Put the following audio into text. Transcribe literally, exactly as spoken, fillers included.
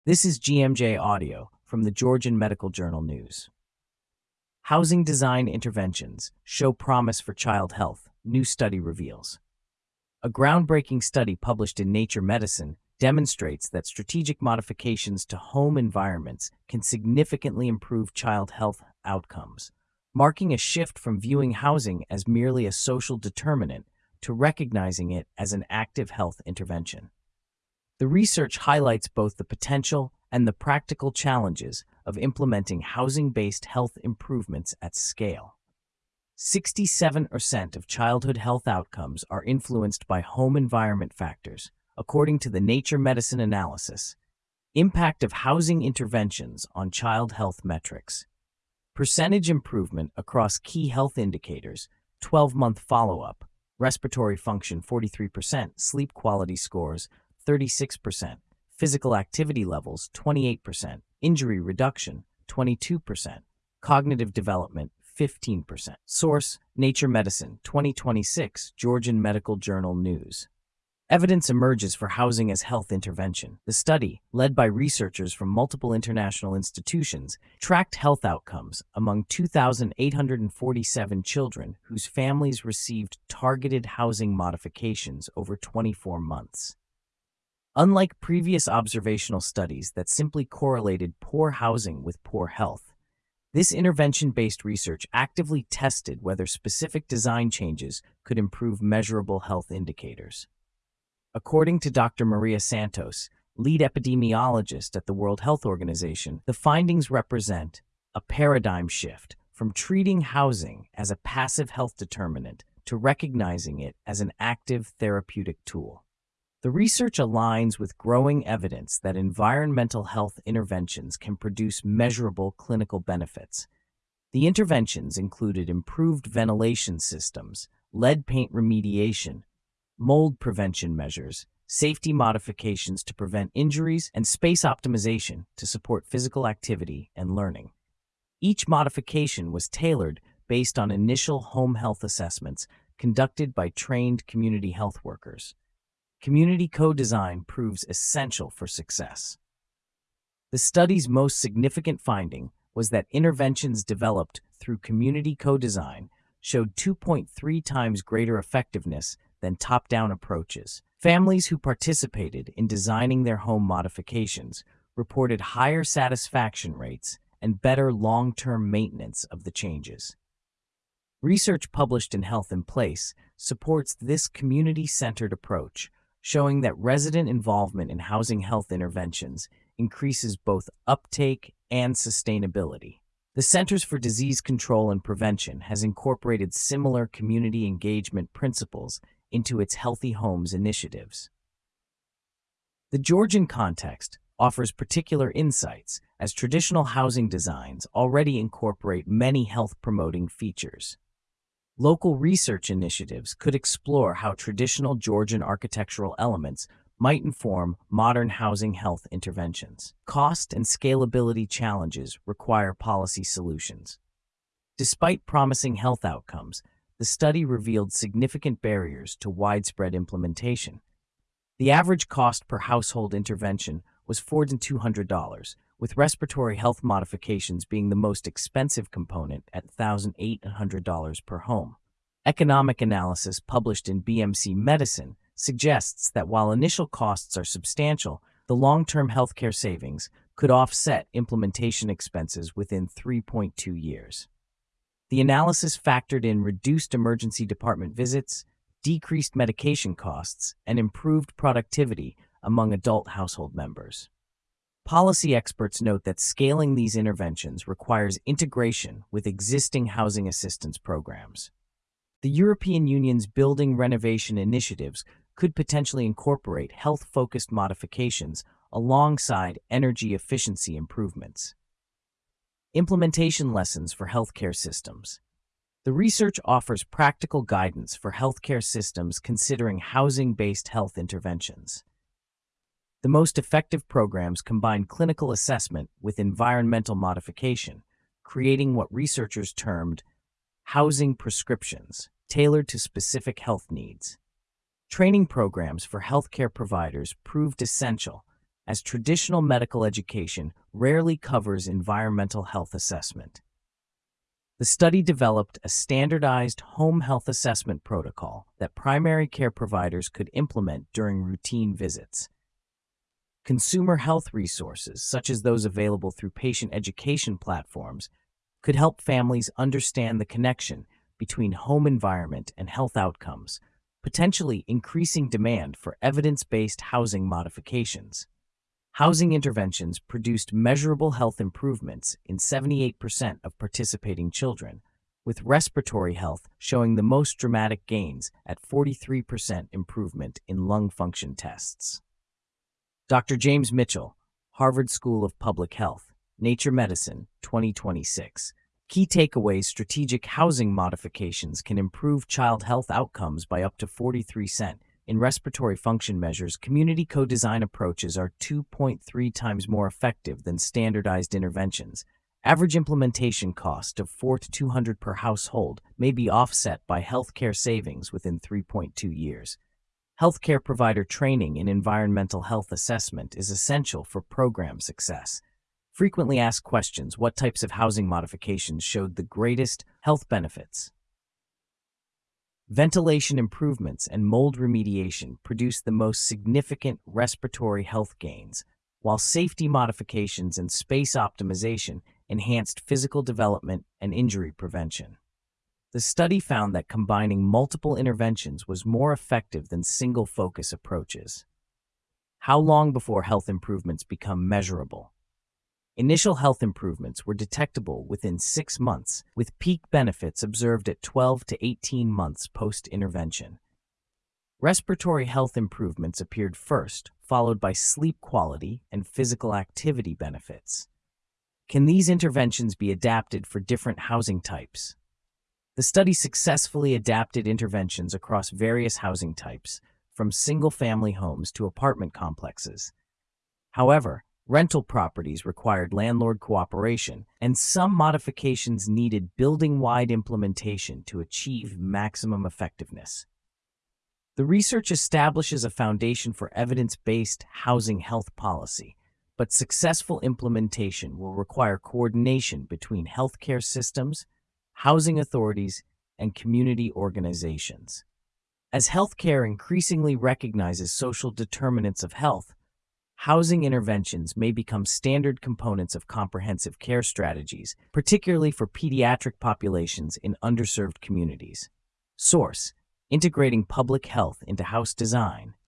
This is G M J Audio from the Georgian Medical Journal News. Housing design interventions show promise for child health, new study reveals. A groundbreaking study published in Nature Medicine demonstrates that strategic modifications to home environments can significantly improve child health outcomes, marking a shift from viewing housing as merely a social determinant to recognizing it as an active health intervention. The research highlights both the potential and the practical challenges of implementing housing-based health improvements at scale. sixty-seven percent of childhood health outcomes are influenced by home environment factors, according to the Nature Medicine analysis. Impact of housing interventions on child health metrics. Percentage improvement across key health indicators, twelve-month follow-up, respiratory function forty-three percent, sleep quality scores thirty-six percent, physical activity levels twenty-eight percent, injury reduction twenty-two percent, cognitive development fifteen percent. Source: Nature Medicine, twenty twenty-six, Georgian Medical Journal News. Evidence emerges for housing as health intervention. The study, led by researchers from multiple international institutions, tracked health outcomes among two thousand eight hundred forty-seven children whose families received targeted housing modifications over twenty-four months. Unlike previous observational studies that simply correlated poor housing with poor health, this intervention-based research actively tested whether specific design changes could improve measurable health indicators. According to Doctor Maria Santos, lead epidemiologist at the World Health Organization, the findings represent a paradigm shift from treating housing as a passive health determinant to recognizing it as an active therapeutic tool. The research aligns with growing evidence that environmental health interventions can produce measurable clinical benefits. The interventions included improved ventilation systems, lead paint remediation, mold prevention measures, safety modifications to prevent injuries, and space optimization to support physical activity and learning. Each modification was tailored based on initial home health assessments conducted by trained community health workers. Community co-design proves essential for success. The study's most significant finding was that interventions developed through community co-design showed two point three times greater effectiveness than top-down approaches. Families who participated in designing their home modifications reported higher satisfaction rates and better long-term maintenance of the changes. Research published in Health in Place supports this community-centered approach, showing that resident involvement in housing health interventions increases both uptake and sustainability. The Centers for Disease Control and Prevention has incorporated similar community engagement principles into its Healthy Homes initiatives. The Georgian context offers particular insights, as traditional housing designs already incorporate many health-promoting features. Local research initiatives could explore how traditional Georgian architectural elements might inform modern housing health interventions. Cost and scalability challenges require policy solutions. Despite promising health outcomes, the study revealed significant barriers to widespread implementation. The average cost per household intervention was four thousand two hundred dollars, with respiratory health modifications being the most expensive component at one thousand eight hundred dollars per home. Economic analysis published in B M C Medicine suggests that while initial costs are substantial, the long-term healthcare savings could offset implementation expenses within three point two years. The analysis factored in reduced emergency department visits, decreased medication costs, and improved productivity among adult household members. Policy experts note that scaling these interventions requires integration with existing housing assistance programs. The European Union's building renovation initiatives could potentially incorporate health-focused modifications alongside energy efficiency improvements. Implementation lessons for healthcare systems. The research offers practical guidance for healthcare systems considering housing-based health interventions. The most effective programs combine clinical assessment with environmental modification, creating what researchers termed housing prescriptions, tailored to specific health needs. Training programs for healthcare providers proved essential, as traditional medical education rarely covers environmental health assessment. The study developed a standardized home health assessment protocol that primary care providers could implement during routine visits. Consumer health resources, such as those available through patient education platforms, could help families understand the connection between home environment and health outcomes, potentially increasing demand for evidence-based housing modifications. Housing interventions produced measurable health improvements in seventy-eight percent of participating children, with respiratory health showing the most dramatic gains at forty-three percent improvement in lung function tests. Doctor James Mitchell, Harvard School of Public Health, Nature Medicine, twenty twenty-six. Key takeaways: strategic housing modifications can improve child health outcomes by up to forty-three percent. In respiratory function measures, community co-design approaches are two point three times more effective than standardized interventions. Average implementation cost of four to two hundred per household may be offset by healthcare savings within three point two years. Healthcare provider training in environmental health assessment is essential for program success. Frequently asked questions: what types of housing modifications showed the greatest health benefits? Ventilation improvements and mold remediation produced the most significant respiratory health gains, while safety modifications and space optimization enhanced physical development and injury prevention. The study found that combining multiple interventions was more effective than single-focus approaches. How long before health improvements become measurable? Initial health improvements were detectable within six months, with peak benefits observed at twelve to eighteen months post-intervention. Respiratory health improvements appeared first, followed by sleep quality and physical activity benefits. Can these interventions be adapted for different housing types? The study successfully adapted interventions across various housing types, from single-family homes to apartment complexes. However, rental properties required landlord cooperation, and some modifications needed building-wide implementation to achieve maximum effectiveness. The research establishes a foundation for evidence-based housing health policy, but successful implementation will require coordination between healthcare systems, housing authorities, and community organizations. As healthcare increasingly recognizes social determinants of health, housing interventions may become standard components of comprehensive care strategies, particularly for pediatric populations in underserved communities. Source: Integrating Public Health into House Design.